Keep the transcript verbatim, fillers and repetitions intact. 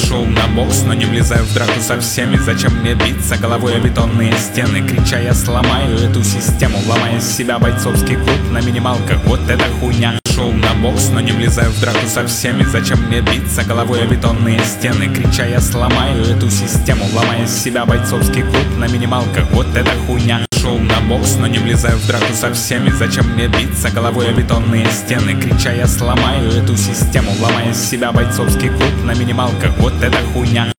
Шел на бокс, но не влезаю в драку со всеми. Зачем мне биться головой о бетонные стены? Крича я сломаю эту систему, ломая из себя бойцовский клуб на минималках. Вот это хуйня. Шел на бокс, но не влезаю в драку со всеми. Зачем мне биться головой о бетонные стены? Крича я сломаю эту систему, ломая из себя бойцовский клуб на минималках. Вот это хуйня. Шел на бокс, но не влезаю в драку со всеми. Зачем мне биться головой о бетонные стены? Крича я сломаю эту систему, ломая из себя бойцовский клуб на минималках. Вот это хуйня.